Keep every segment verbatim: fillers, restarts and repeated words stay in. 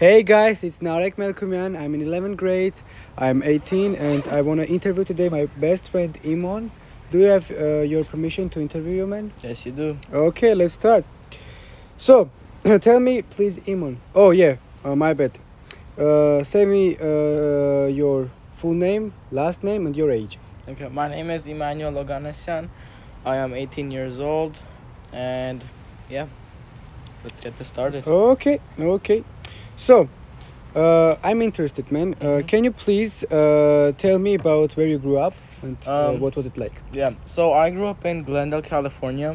Hey guys, it's Narek Melkumian. I'm in eleventh grade. I'm eighteen and I want to interview today my best friend Imon. Do you have uh, your permission to interview you, man? Yes, you do. Okay, let's start. So, tell me, please, Imon. Oh, yeah, uh, my bad. Uh, say me uh, your full name, last name, and your age. Okay, my name is Emmanuel Oganesyan. I am eighteen years old, and yeah, let's get this started. Okay, okay. So, uh, I'm interested, man. Uh, Mhm. can you please uh, tell me about where you grew up and uh, Um, what was it like? Yeah, so I grew up in Glendale, California.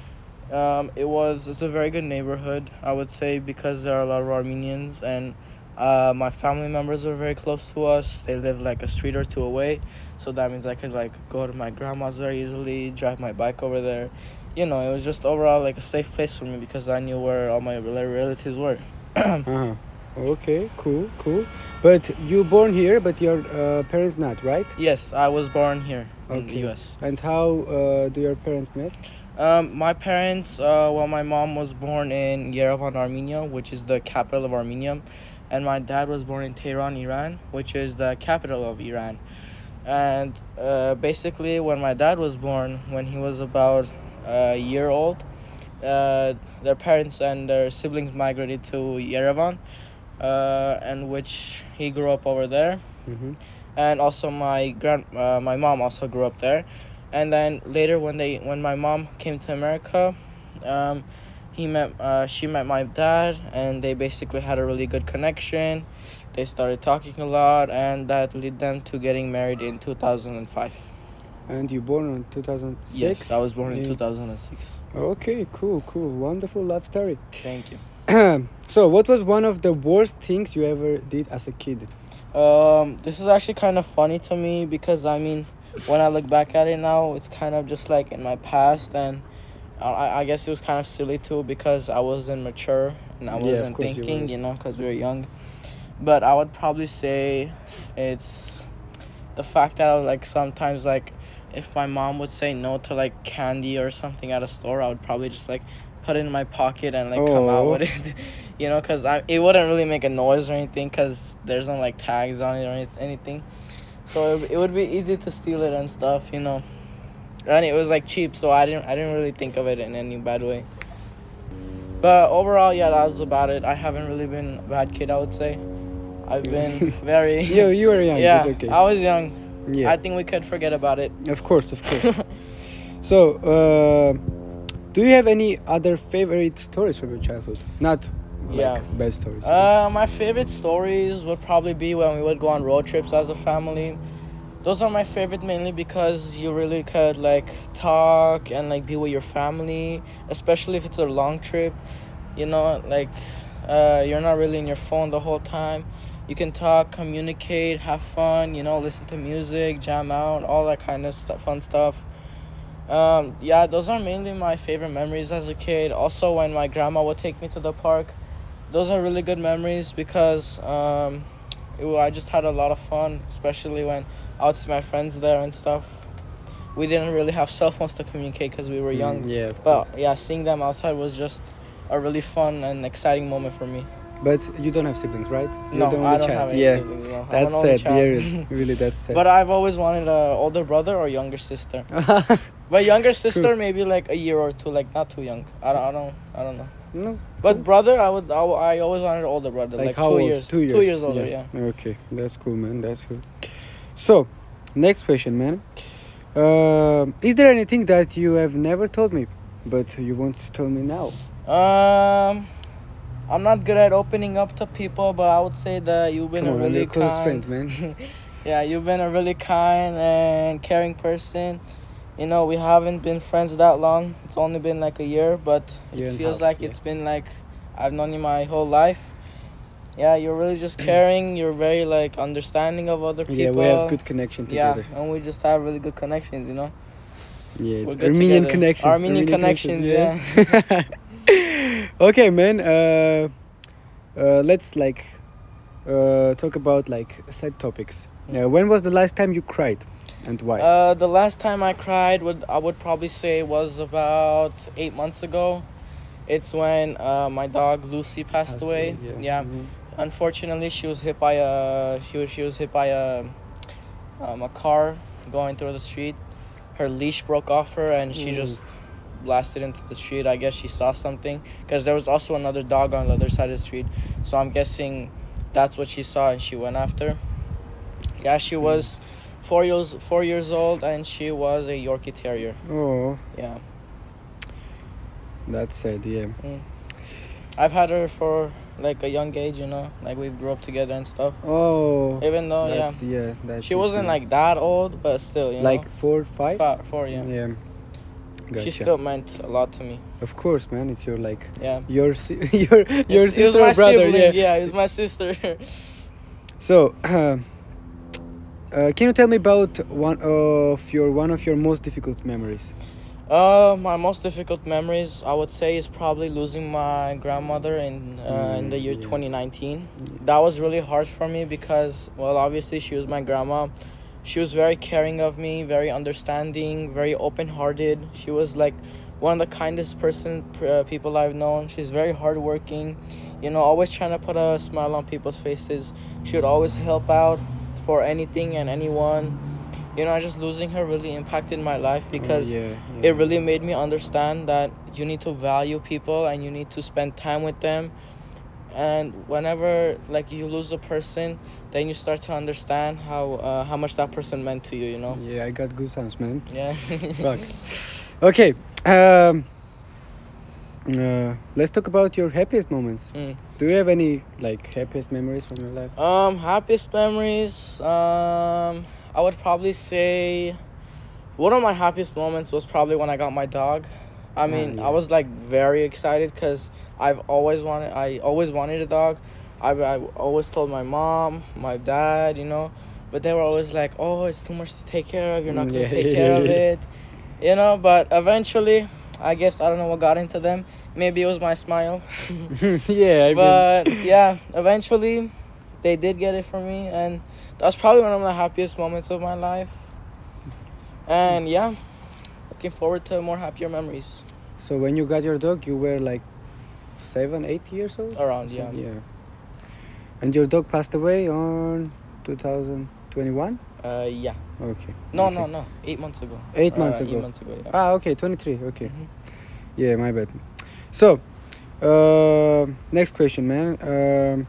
Um, it was it's a very good neighborhood, I would say, because there are a lot of Armenians, and uh, my family members were very close to us. They lived like a street or two away, so that means I could like go to my grandma's very easily, drive my bike over there. You know, it was just overall like a safe place for me because I knew where all my rela- relatives were. Uh-huh. Okay, cool, cool. But you born here, but your uh, parents not, right? Yes, I was born here in Okay. the U S. And how uh, do your parents met? Um, my parents, uh, well, my mom was born in Yerevan, Armenia, which is the capital of Armenia, and my dad was born in Tehran, Iran, which is the capital of Iran. And uh, basically, when my dad was born, when he was about a year old, uh, their parents and their siblings migrated to Yerevan, uh, and which he grew up over there. Mm-hmm. And also my grand uh, my mom also grew up there, and then later when they when my mom came to America, um, he met uh, she met my dad, and they basically had a really good connection. They started talking a lot, and that led them to getting married in two thousand five. And you born in two thousand six? Yes, I was born in Yeah. two thousand six. Okay, cool, cool. Wonderful love story. Thank you. So, what was one of the worst things you ever did as a kid? Um, this is actually kind of funny to me because I mean, when I look back at it now, it's kind of just like in my past, and I, I guess it was kind of silly too because I wasn't mature and I Yeah, of wasn't course you thinking, weren't. you know, because we were young. But I would probably say it's the fact that I was like sometimes like if my mom would say no to like candy or something at a store, I would probably just like put it in my pocket and like come out Oh. with it. You know, because I it wouldn't really make a noise or anything because there's no like tags on it or any- anything. So it, it would be easy to steal it and stuff, you know. And it was like cheap, so I didn't I didn't really think of it in any bad way. But overall, yeah, that was about it. I haven't really been a bad kid, I would say. I've been very you, you were young, yeah, it's okay. I was young. Yeah, I think we could forget about it. of course, of course. So, uh, do you have any other favorite stories from your childhood? Not like Yeah. bad stories. Uh, my favorite stories would probably be when we would go on road trips as a family. Those are my favorite mainly because you really could like talk and like be with your family, especially if it's a long trip. You know, like uh, you're not really in your phone the whole time. You can talk, communicate, have fun. You know, listen to music, jam out, all that kind of stuff, fun stuff. Um, yeah, those are mainly my favorite memories as a kid. Also, when my grandma would take me to the park, those are really good memories because um, it, wa- I just had a lot of fun, especially when I would see my friends there and stuff. We didn't really have cell phones to communicate because we were young. Mm, yeah, of course. But yeah, seeing them outside was just a really fun and exciting moment for me. But you don't have siblings, right? No, You're the only I don't child. have any Yeah, siblings. No. I'm that's an only sad. child. Yeah, really, that's sad. But I've always wanted a older brother or younger sister. But younger sister, Cool. maybe like a year or two, like not too young. I don't, I don't, I don't know. no. But cool. brother, I would, I, w- I always wanted an older brother, like, how two old? years, Two years. two years older. Yeah. Okay, that's cool, man. That's cool. So, next question, man. Uh, is there anything that you have never told me, but you want to tell me now? Um, I'm not good at opening up to people, but I would say that you've been Come a on, I'm really your close kind. friend, man. Yeah, you've been a really kind and caring person. You know, we haven't been friends that long. It's only been like a year, but Year it and a feels half, like yeah. it's been like I've known you my whole life. Yeah, you're really just caring. You're very like understanding of other people. Yeah, we have good connection Yeah, together. and we just have really good connections, you know. Yeah, it's We're good Armenian together. connections. Armenian connections, yeah. Okay, man. Uh, uh, let's like uh, talk about like side topics. Uh, when was the last time you cried, and why? Uh, the last time I cried would I would probably say was about eight months ago. It's when uh, my dog Lucy passed, Passed away. away, yeah. Yeah. Mhm. Unfortunately, she was hit by a she was, she was hit by a um, a car going through the street. Her leash broke off her, and she Ooh. just blasted into the street. I guess she saw something because there was also another dog on the other side of the street. So I'm guessing that's what she saw, and she went after. Yeah, she Mm. was four years four years old, and she was a Yorkie Terrier. Oh, Yeah. that's sad. Yeah. I've had her for like a young age, you know, like we grew up together and stuff. Oh. Even though, yeah, that's, yeah. That's she wasn't like that old, but still, you like know, four, five. Fa- four, yeah. Yeah. Gotcha. She still meant a lot to me. Of course, man. It's your like Yeah. your si- your your It's- it sister was my or brother. sibling. Yeah. Yeah, it was my sister. So, uh, uh, can you tell me about one of your one of your most difficult memories? uh, my most difficult memories, I would say, is probably losing my grandmother in uh, in the Mm, year yeah. twenty nineteen. That was really hard for me because, well, obviously she was my grandma. She was very caring of me, very understanding, very open-hearted. She was like one of the kindest person uh, people I've known. She's very hardworking, you know, always trying to put a smile on people's faces. She would always help out for anything and anyone. You know, just losing her really impacted my life because Oh, yeah, yeah. it really made me understand that you need to value people and you need to spend time with them. And whenever like you lose a person, then you start to understand how uh, how much that person meant to you, you know. Yeah, I got goosebumps, man. Yeah. Fuck. Okay. Um. Uh, let's talk about your happiest moments. Mm. Do you have any like happiest memories from your life? Um, happiest memories. Um, I would probably say one of my happiest moments was probably when I got my dog. I mean, yeah. I was like very excited because I've always wanted. I always wanted a dog. I I always told my mom, my dad, you know, but they were always like, "Oh, it's too much to take care of. You're not Mm, gonna yeah, take yeah, care of yeah. it," you know. But eventually, I guess I don't know what got into them. Maybe it was my smile. Yeah, I But yeah, eventually they did get it for me, and that's probably one of the happiest moments of my life. And yeah, looking forward to more happier memories mean, so when you got your dog, you were like seven, eight years old. around. Yeah. So, yeah. And your dog passed away on two thousand twenty-one. Uh, yeah. Okay. No, okay. no, no. Eight months ago. Eight Uh, months ago. Eight months ago. Yeah. Ah, okay, twenty-three. Okay. Mhm. Yeah, my bad. So, uh, next question, man. Um,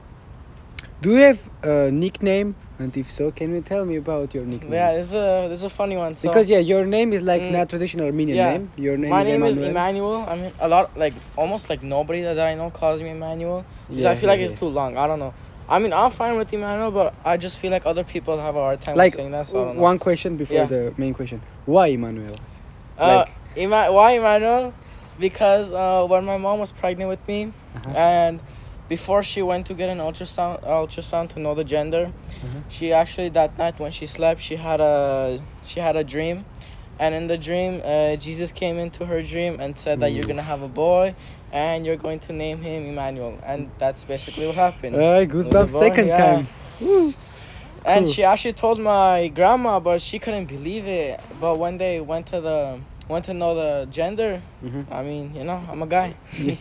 do you have a nickname? And if so, can you tell me about your nickname? Yeah, this is a this is a funny one. So Because yeah, your name is like Mm. not traditional Armenian Yeah. name. Your name my is name is Emmanuel. Emmanuel. I mean, a lot like almost like nobody that I know calls me Emmanuel because Yeah, I feel yeah, like it's yeah. too long. I don't know. I mean, I'm fine with Emmanuel, but I just feel like other people have a hard time Like with saying that. So I don't know. one question before Yeah. the main question. Why Emmanuel? Uh, Like- Emma- why Emmanuel? Because uh, when my mom was pregnant with me, Uh-huh. and before she went to get an ultrasound, ultrasound to know the gender, Uh-huh. she actually that night when she slept, she had a she had a dream, and in the dream, uh, Jesus came into her dream and said that you're Ooh. gonna have a boy, and you're going to name him Emmanuel, and that's basically what happened. Uh, With the goosebumps boy, second yeah. time. Woo. And Cool. she actually told my grandma, but she couldn't believe it. But when they went to the went to know the gender, Mhm. I mean, you know, I'm a guy.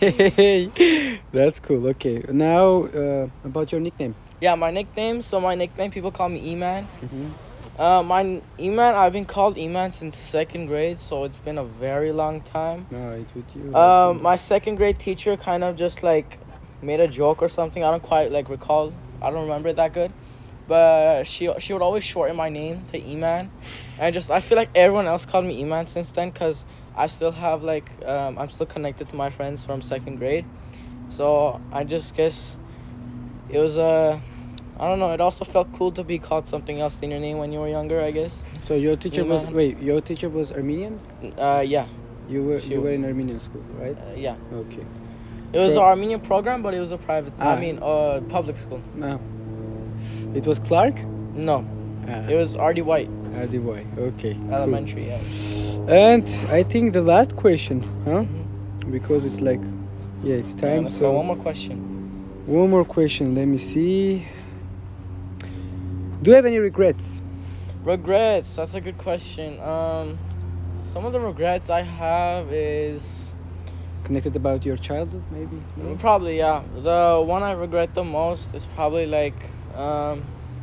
That's cool. Okay. Now uh, about your nickname. Yeah, my nickname. So my nickname, people call me E-Man. Mm-hmm. Uh, my n- E-Man, I've been called E-Man since second grade, so it's been a very long time. No, it's with you. Um, my second grade teacher kind of just like made a joke or something. I don't quite like recall. I don't remember it that good, but she she would always shorten my name to E-Man, and just I feel like everyone else called me E-Man since then because I still have like um, I'm still connected to my friends from second grade, so I just guess it was a. Uh, I don't know. It also felt cool to be called something else than your name when you were younger, I guess. So your teacher was Iman. wait. Your teacher was Armenian. Uh, yeah, You were She you were was. in Armenian school, right? uh, yeah. Okay. It was So- an Armenian program, but it was a private. Ah. I mean, uh, public school. No. It was Clark. No, Ah, it was R D White R D Y. Okay. cool. Elementary. Yeah. And I think the last question, huh? Mhm. Because it's like, yeah, it's Yeah, time. let's so go. One more question. one more question. Let me see. Do you have any regrets? Regrets. That's a good question. Um, some of the regrets I have is connected about your childhood, maybe? No? Probably, yeah. The one I regret the most is probably like, um,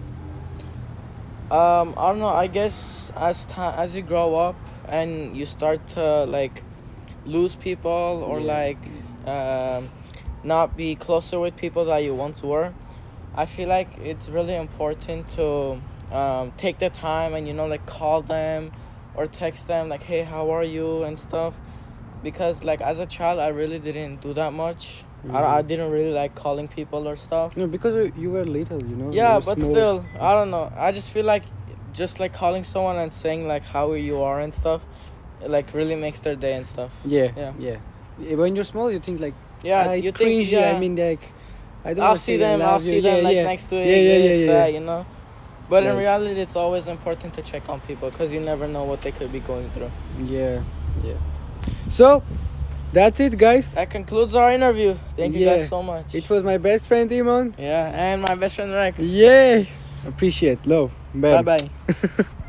um, I don't know. I guess as time as you grow up and you start to like lose people or Yeah. like um, not be closer with people that you once were, I feel like it's really important to um, take the time and you know like call them or text them like, hey, how are you and stuff, because like as a child I really didn't do that much. I, I Mhm. didn't really like calling people or stuff. No, because you- you were little, you know. you Yeah, were but small. still, I don't know. I just feel like just like calling someone and saying like how you are and stuff, it, like really makes their day and stuff. Yeah, Yeah. yeah. Yeah, when you're small, you think like, Yeah, ah, it's you think, cringy. yeah. I mean, like, I don't I'll wanna see say I them. I'll love you. see them Yeah, like yeah. next to Yeah, it, yeah, yeah, this, yeah, that, yeah. you know. But in Like- reality, it's always important to check on people because you never know what they could be going through. Yeah, yeah. So, that's it, guys. That concludes our interview. Thank you Yeah. guys so much. It was my best friend, Iman. Yeah, and my best friend Rek. Yay! Appreciate, love. Bye bye.